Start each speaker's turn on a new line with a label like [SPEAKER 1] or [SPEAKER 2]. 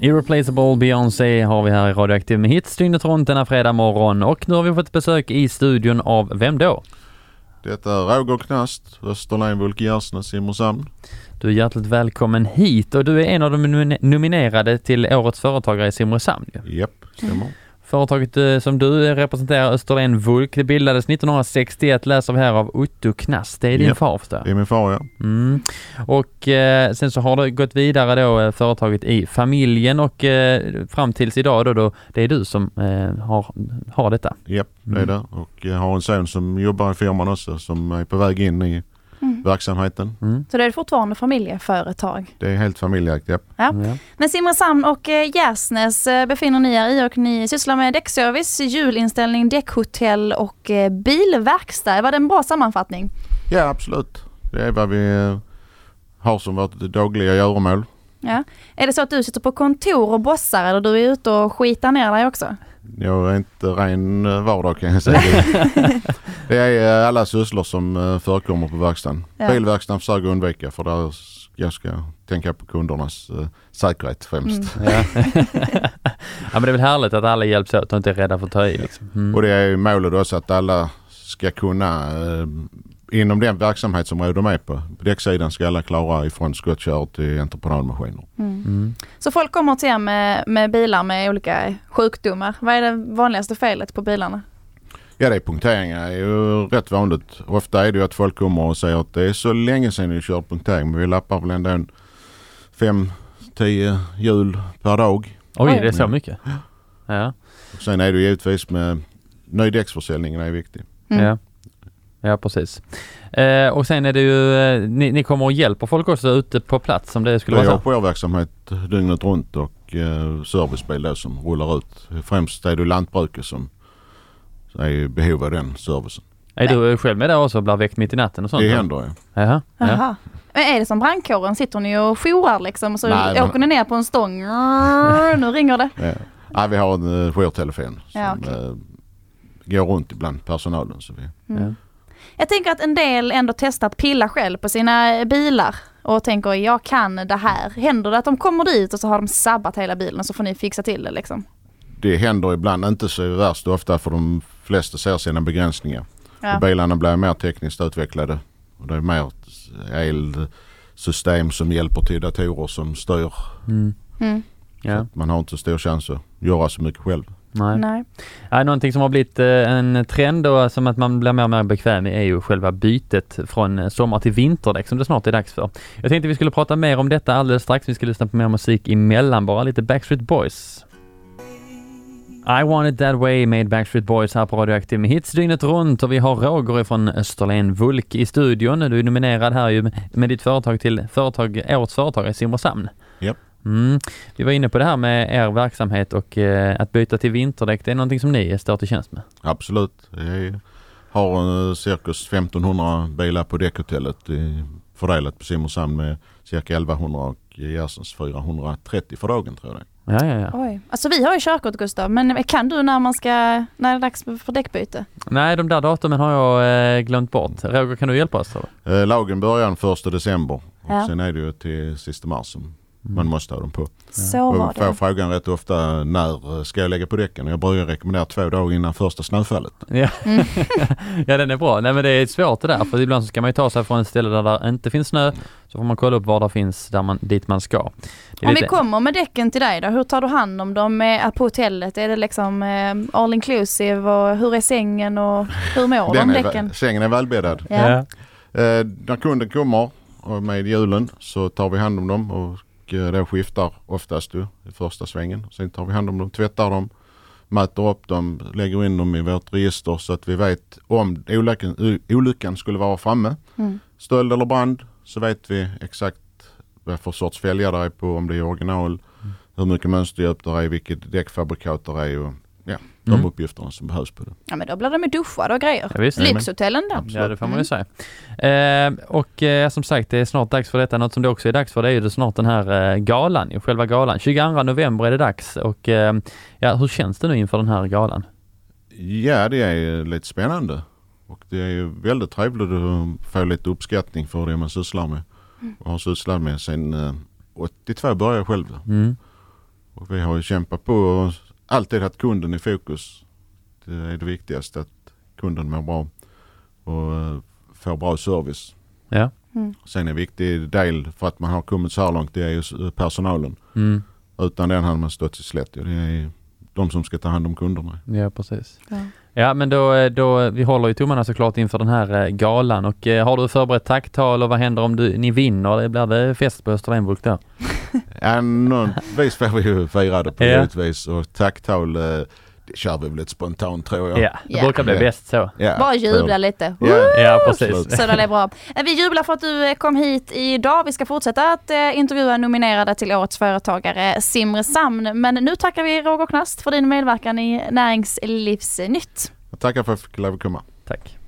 [SPEAKER 1] Irreplaceable Beyoncé har vi här i Radioaktiv med hits dygnet runt denna fredag morgon. Och nu har vi fått besök i studion av vem då?
[SPEAKER 2] Detta är Roger Knast, Österlen, Vulkjärsnäs, Simrishamn.
[SPEAKER 1] Du är hjärtligt välkommen hit och du är en av de nominerade till Årets företagare i Simrishamn.
[SPEAKER 2] Japp, stämmer.
[SPEAKER 1] Företaget som du representerar, Österlen Vulk, det bildades 1961, läser vi här av Otto Knast. Det är din far, förstår jag.
[SPEAKER 2] Det är min far, ja.
[SPEAKER 1] Och sen så har det gått vidare då, företaget i familjen och fram tills idag då det är du som har detta.
[SPEAKER 2] Japp, det är det. Och jag har en son som jobbar i firman också, som är på väg in i verksamheten.
[SPEAKER 3] Så det är fortfarande familjeföretag?
[SPEAKER 2] Det är helt familjeägt, ja.
[SPEAKER 3] Men Simrishamn och Gärsnäs befinner ni er i och ni sysslar med däckservice, hjulinställning, däckhotell och bilverkstad. Var det en bra sammanfattning?
[SPEAKER 2] Ja, absolut. Det är vad vi har som vårt dagliga göromål.
[SPEAKER 3] Ja. Är det så att du sitter på kontor och bossar eller du är ute och skitar ner dig också?
[SPEAKER 2] Jag är inte ren vardag, kan jag säga. Det är alla sysslor som förekommer på verkstaden. Ja. Bilverkstaden försöker undvika, för där jag ska tänka på kundernas säkerhet främst.
[SPEAKER 1] Ja, men det är väl härligt att alla hjälps åt och inte är rädda för att ta i. Liksom.
[SPEAKER 2] Och det är ju målet också att alla ska kunna, inom den verksamhet som de är på däcksidan, ska alla klara ifrån skottkör till entreprenadmaskiner.
[SPEAKER 3] Så folk kommer till er med bilar med olika sjukdomar. Vad är det vanligaste felet på bilarna?
[SPEAKER 2] Ja, det är punkteringar. Det är ju rätt vanligt. Ofta är det ju att folk kommer och säger att det är så länge sedan vi kört punktering, men vi lappar väl ändå 5-10 hjul per dag.
[SPEAKER 1] Oj, det är så mycket. Ja.
[SPEAKER 2] Och sen är det ju givetvis med nöjdäcksförsäljningen är viktig.
[SPEAKER 1] Ja, precis. Och sen är det ju, ni kommer och hjälper folk också ute på plats som det skulle vara så?
[SPEAKER 2] Jag har på verksamhet dygnet runt och servicebil där som rullar ut. Främst är det lantbruket som är i behov av den servicen.
[SPEAKER 1] Är du själv med där också och blir väckt mitt i natten och sånt?
[SPEAKER 2] Det händer, ja.
[SPEAKER 3] Jaha. Men är det som brandkåren? Sitter ni och jourar liksom och så åker ni ner på en stång? Nu ringer det.
[SPEAKER 2] Ja, vi har en jourtelefon som går runt ibland personalen. Så vi.
[SPEAKER 3] Jag tänker att en del ändå testar att pilla själv på sina bilar och tänker jag kan det här. Händer det att de kommer dit och så har de sabbat hela bilen och så får ni fixa till det liksom? Det
[SPEAKER 2] händer ibland, inte så värst ofta, för de flesta ser sina begränsningar. Ja. Bilarna blir mer tekniskt utvecklade och det är mer elsystem som hjälper till datorer som styr. Så man har inte så stor chans att göra så mycket själv.
[SPEAKER 1] Nej. Någonting som har blivit en trend och som att man blir mer och mer bekväm i är ju själva bytet från sommar till vinterdäck som det snart är dags för. Jag tänkte vi skulle prata mer om detta alldeles strax. Vi ska lyssna på mer musik emellan, bara lite Backstreet Boys. I Want It That Way med Backstreet Boys här på Radioaktiv med hits dygnet runt och vi har Roger från Österlen Vulk i studion. Du är nominerad här ju med ditt företag till Årets företagare i Simrishamn.
[SPEAKER 2] Japp.
[SPEAKER 1] Vi var inne på det här med er verksamhet och att byta till vinterdäck. Det är någonting som ni står till tjänst med?
[SPEAKER 2] Absolut. Jag har cirkus 1500 bilar på däckhotellet fördelat på Simrishamn med cirka 1100 och Gärsnäs 430 för dagen, tror jag det.
[SPEAKER 1] Ja.
[SPEAKER 3] Oj. Alltså vi har ju körkort, Gustav, men kan du när det är dags för däckbyte?
[SPEAKER 1] Nej, de där datumen har jag glömt bort. Roger, kan du hjälpa oss då?
[SPEAKER 2] Lagen börjar den 1 december och sen är det ju till sista mars som man måste ha dem på.
[SPEAKER 3] Så var det.
[SPEAKER 2] Jag får frågan rätt ofta, när ska jag lägga på däcken? Jag brukar rekommendera 2 dagar innan första snöfallet.
[SPEAKER 1] Ja. Ja, den är bra. Nej, men det är svårt det där, för ibland så ska man ju ta sig från ett ställe där det inte finns snö, så får man kolla upp var det finns dit man ska.
[SPEAKER 3] Om vi kommer med däcken till dig då, hur tar du hand om dem på hotellet? Är det liksom all inclusive och hur är sängen och hur mår de däcken?
[SPEAKER 2] Sängen är välbäddad.
[SPEAKER 3] Ja.
[SPEAKER 2] När kunden kommer med hjulen så tar vi hand om dem och då skiftar oftast i första svängen. Sen tar vi hand om dem, tvättar dem, mäter upp dem, lägger in dem i vårt register så att vi vet om olyckan skulle vara framme. Stöld eller brand, så vet vi exakt vad för sorts fälgar det är på, om det är original, hur mycket mönsterdjup det är, vilket däckfabrikat det är och de uppgifterna som behövs på det.
[SPEAKER 3] Ja, men då blir de duschade och grejer.
[SPEAKER 1] Ja, visst.
[SPEAKER 3] Lyxhotellen då.
[SPEAKER 1] Ja, det får man ju säga. Och som sagt, det är snart dags för detta. Något som det också är dags för, det är ju snart den här galan, själva galan. 22 november är det dags. Och hur känns det nu inför den här galan?
[SPEAKER 2] Ja, det är lite spännande. Och det är ju väldigt trevligt att få lite uppskattning för det man sysslar med. Och har sysslat med sen 82 började jag själv. Och vi har ju kämpat på och alltid haft kunden i fokus. Det är det viktigaste, att kunden mår bra och får bra service.
[SPEAKER 1] Ja.
[SPEAKER 2] Sen en viktig del för att man har kommit så här långt, det är ju personalen. Utan den hade man stått sig slätt. Det är de som ska ta hand om kunderna.
[SPEAKER 1] Ja, precis. Ja, men då vi håller ju tummarna såklart inför den här galan. Och har du förberett tacktal och vad händer om ni vinner? Blir det fest på Österlenburg då?
[SPEAKER 2] Ja, vis får vi ju fira det på utvis. Och tacktal, det kör vi väl lite spontant tror jag.
[SPEAKER 1] Ja, det brukar bli bäst så.
[SPEAKER 2] Ja,
[SPEAKER 3] bara jubla lite.
[SPEAKER 1] Ja, precis.
[SPEAKER 3] Så det är bra. Vi jublar för att du kom hit idag. Vi ska fortsätta att intervjua nominerade till Årets företagare Simrishamn. Men nu tackar vi Roger Knast för din medverkan i Näringslivsnytt.
[SPEAKER 2] Jag tackar för att jag fick komma.
[SPEAKER 1] Tack.